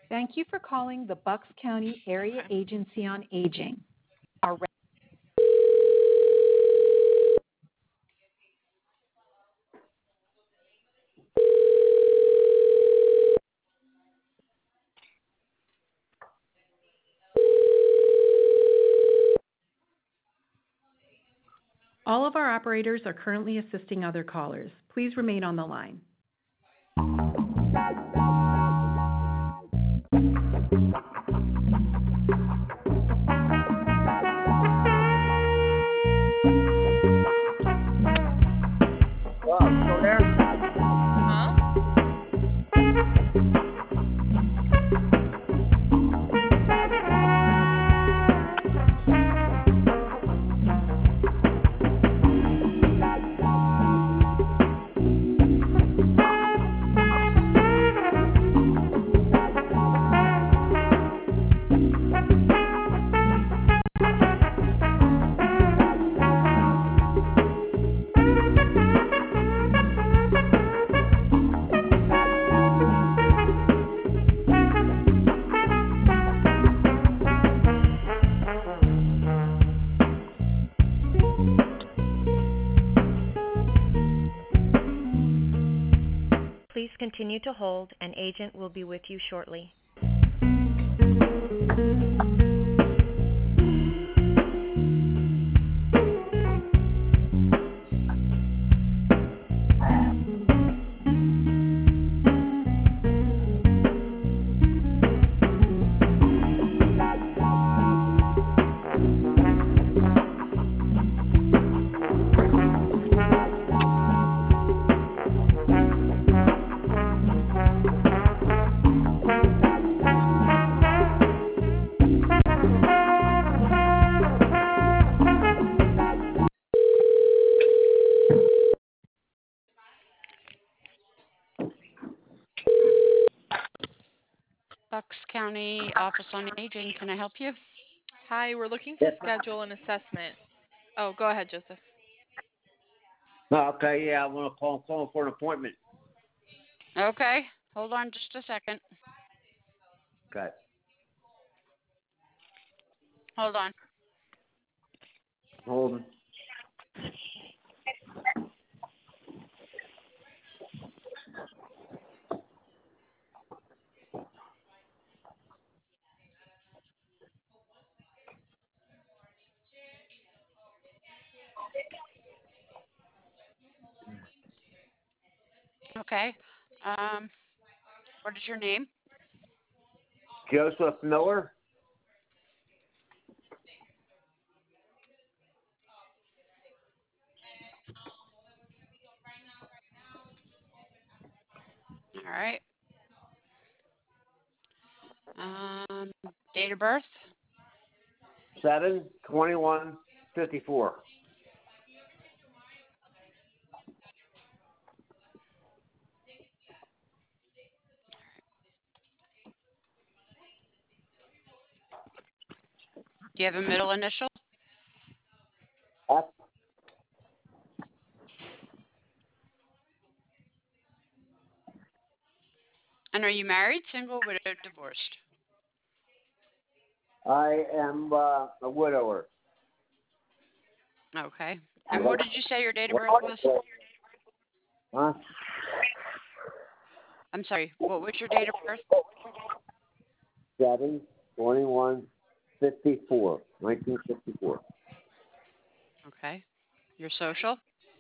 Thank you for calling the Bucks County Area Agency on Aging. Our All of our operators are currently assisting other callers. Please remain on the line. Wow, still there? Please continue to hold. An agent will be with you shortly. Bucks County Office on Aging. Can I help you? Hi, we're looking to Yes. schedule an assessment. Oh, go ahead, Joseph. Oh, okay, yeah, I want to call for an appointment. Okay. Hold on just a second. Okay. Hold on. Hold. Okay. What is your name? Joseph Miller. All right. Date of birth? 7/21/54. Do you have a middle initial? F. And are you married, single, widowed, divorced? I am a widower. Okay. And what did you say your date of birth was? Huh? I'm sorry. What was your date of birth? 7/21/54. 1954. Okay. Your social?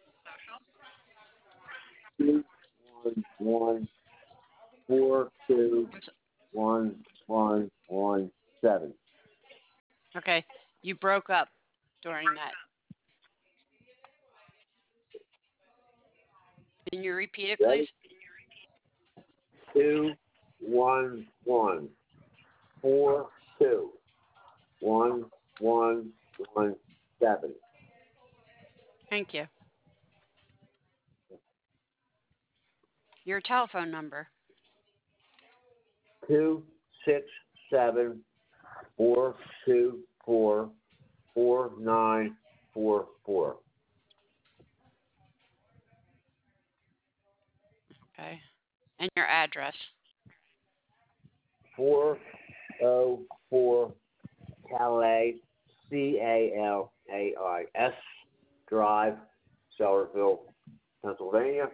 211421117. Okay. You broke up during that. Can you repeat it, please? 211421117. Thank you. Your telephone number? 267-424-4944. Okay. And your address? 404 Calais, Calais Drive, Sellersville, Pennsylvania,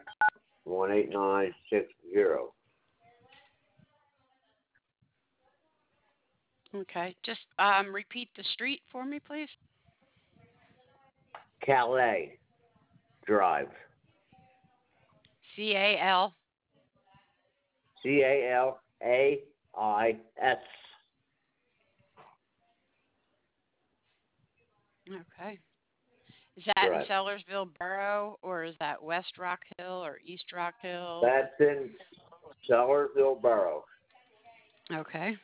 18960. Okay. Just repeat the street for me, please. Calais Drive, C-A-L. Calais. Okay. Is that Right. in Sellersville Borough, or is that West Rock Hill or East Rock Hill? That's in Sellersville Borough. Okay.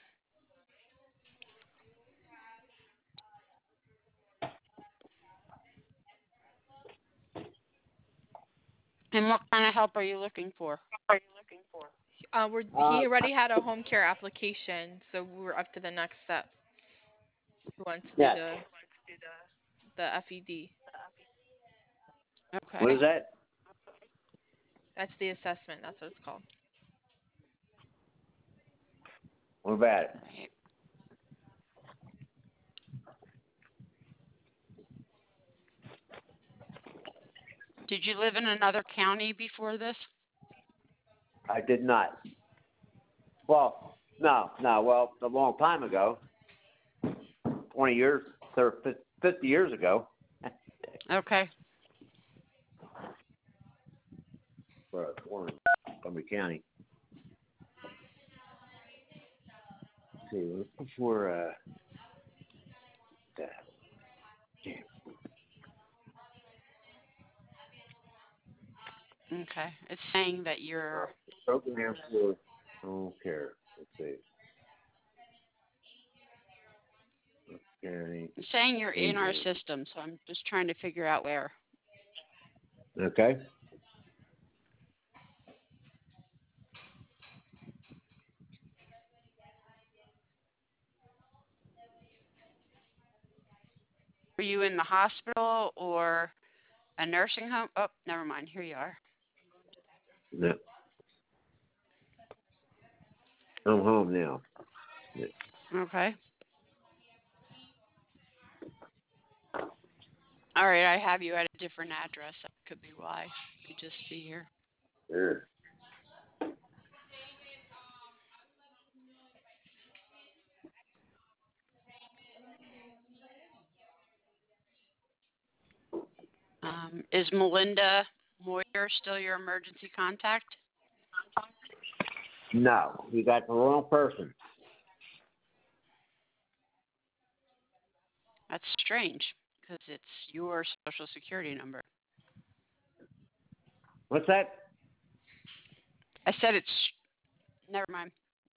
And what kind of help are you looking for? He already had a home care application, so we're up to the next step. He wants to Yes. do the FED. Okay. What is that? That's the assessment. That's what it's called. What about it? Right. Did you live in another county before this? I did not. Well, no. Well, a long time ago, 20 years, 50 years ago. Okay. For Montgomery County. Let's see, before Okay. It's saying that you're program for home care. Let's see. County. it's saying you're in our Agent. system, so I'm just trying to figure out where. Okay. Were you in the hospital or a nursing home? Oh, never mind. Here you are. No. I'm home now. Okay. All right, I have you at a different address. That could be why. Let me just see here. Sure. Is Melinda Moyer still your emergency contact? No, you got the wrong person. That's strange because it's your social security number. What's that? I said it's. Never mind.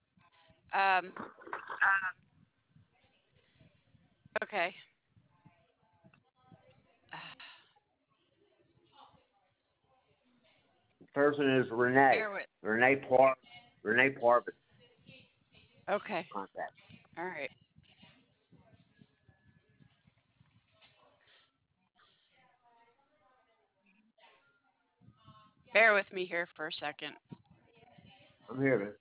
Okay. The person is Renee. Bear with. Renee Parvin. Okay. Contact. All right. Bear with me here for a second. I'm here, man.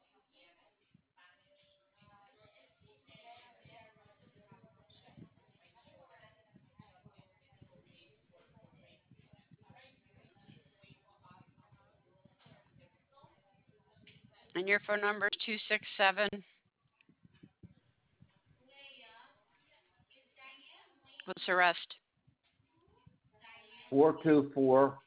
And your phone number is 267. What's the rest? 424-4944.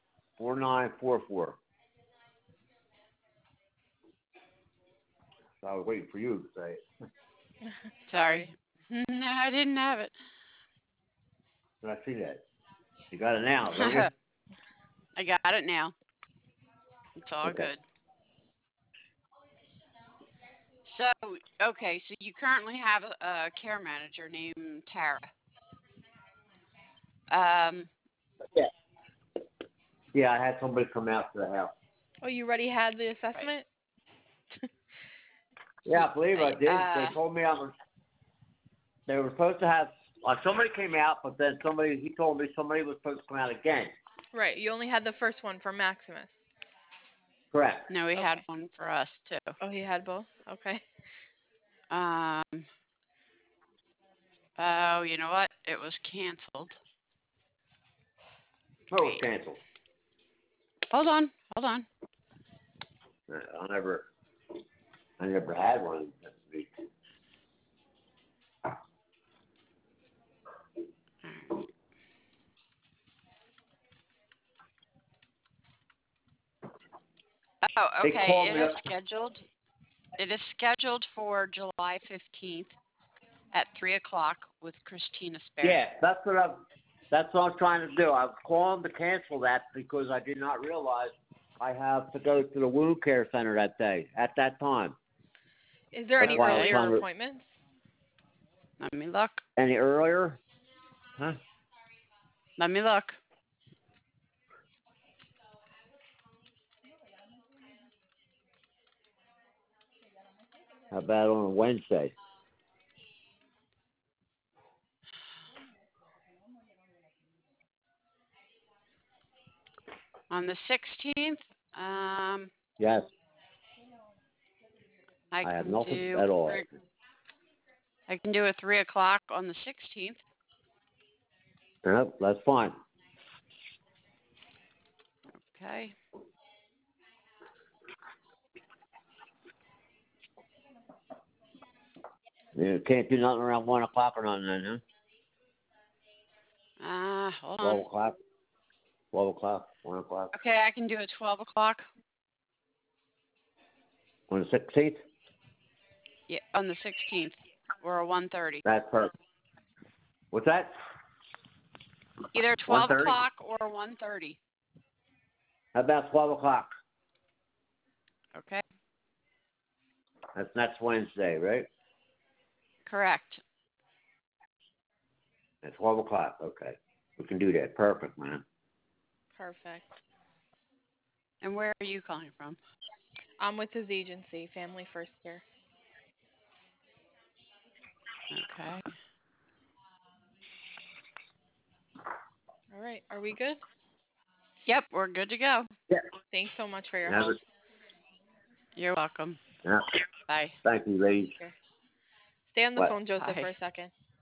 So I was waiting for you to say it. Sorry. No, I didn't have it. Did I see that? You got it now, don't you? I got it now. It's all Okay. good. So, okay, so you currently have a care manager named Tara. Yeah. Yeah, I had somebody come out to the house. Oh, you already had the assessment? Yeah, I believe I did. They Uh, told me they were supposed to have, somebody came out, but then he told me somebody was supposed to come out again. Right. You only had the first one for Maximus. Correct. no, we Okay. had one for us too. Oh, he had both? Okay. Oh, you know what? It was canceled. Oh, Wait. it's canceled. Hold on. I never had one this week. Oh, They okay. called It me is up. scheduled. It is scheduled for July 15th at 3 o'clock with Christina Sparrow. Yeah, that's what I'm trying to do. I was calling to cancel that because I did not realize I have to go to the wound care center that day at that time. Is there any That's why I was earlier trying to- appointments? Let me look. Any earlier? Huh? Let me look. How about on a Wednesday? On the 16th, Yes, I I have can nothing do at all. I can do a 3 o'clock on the 16th. Yep, that's fine. Okay. You can't do nothing around 1 o'clock or nothing then, huh? Hold 12 on. o'clock? 12 o'clock? 1 o'clock? Okay, I can do a 12 o'clock. On the 16th? Yeah, on the 16th or a 1:30. That's perfect. What's that? Either 12 1:30? o'clock or 1:30. How about 12 o'clock? Okay. That's next Wednesday, right? Correct. At 12 o'clock, okay. We can do that. Perfect, man. Perfect. And where are you calling from? I'm with his agency, Family First Care. Okay. All right. Are we good? Yep, we're good to go. Thanks so much for your Have help. it. You're welcome. Yeah. Bye. Thank you, ladies. Stay on the What? phone, Joseph, Bye. for a second.